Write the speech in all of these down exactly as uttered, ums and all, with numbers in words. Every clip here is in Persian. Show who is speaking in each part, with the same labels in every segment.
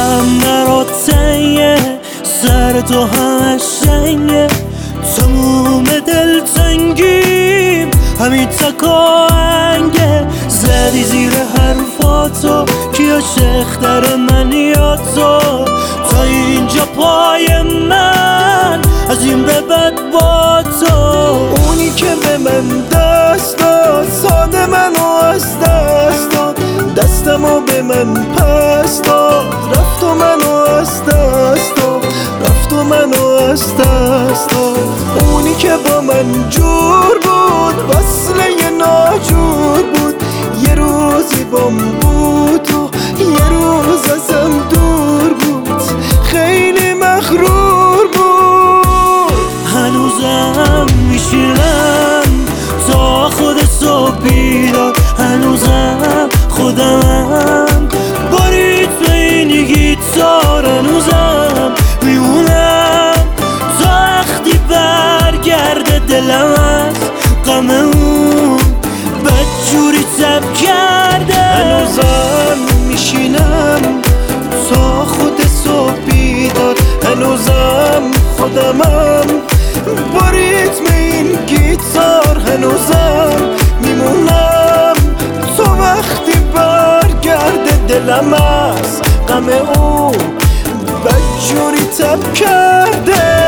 Speaker 1: دلم برات تنگه، سر تو همش شنگه، تموم دل تنگیم همین تکاهنگه. زدی زیر حرفاتو که عاشق‌تر من یا تو، تا اینجا پای من از این به بعد با تو.
Speaker 2: اونی که به من دست داد ساده منو از دست داد، دستمو به من پس داد، رفت و منو از دست داد، رفت و منو از دست داد. اونی که با من جور بود وصله ناجور بود، یه روزی بام بود و یه روز ازم دور بود، خیلی مغرور بود.
Speaker 1: هنوزم میشینم تا خود صبح بیدار، هنوزم خودمم با ریتم این گیتار، هنوزم میمونم تا وقتی برگرده دلم از غم اون بدجوری تب کرده.
Speaker 2: هنوزم میشینم تا خود صبح بیدار، هنوزم خودمم با ریتم این گیتار، هنوزم میمونم تا وقتی برگرده دلم از غم اون بدجوری تب کرده.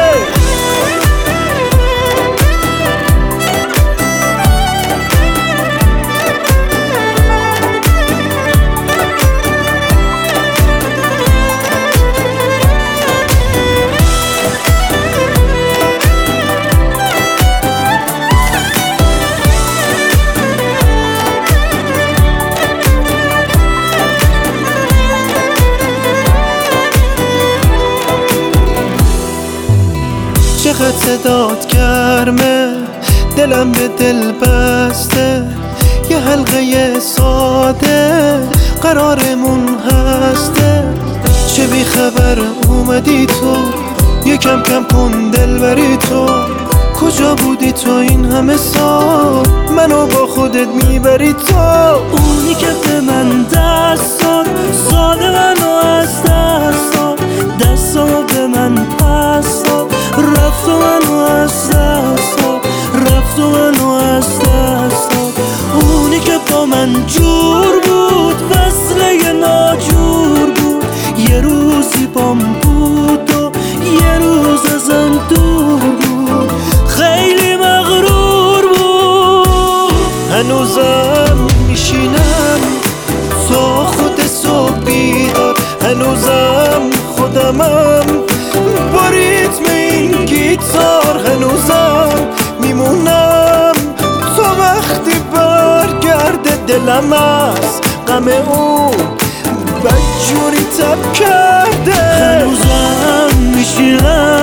Speaker 2: چقدر صدات گرمه، دلم به دل بسته، یه حلقه ساده قرارمون هسته. چه بی خبر اومدی تو، یکم کم کن دل بری تو، کجا بودی تو این همه سال، منو با خودت میبری تو.
Speaker 1: اونی که به من دست داد ساده منو از دست داد، دستمو به من پس داد، رفت و منو از دست داد، رفت و منو از دست داد. اونی که با من جور بود وصله ناجور بود، یه روزی بام بود و یه روز ازم دور بود، خیلی مغرور بود.
Speaker 2: هنوزم میشینم تا خود صبح بیدار، هنوزم خودمم با ریتم این گیتار، هنوزم میمونم تا وقتی برگرده دلم از غم اون بدجوری تب کرده.
Speaker 1: هنوزم میشینم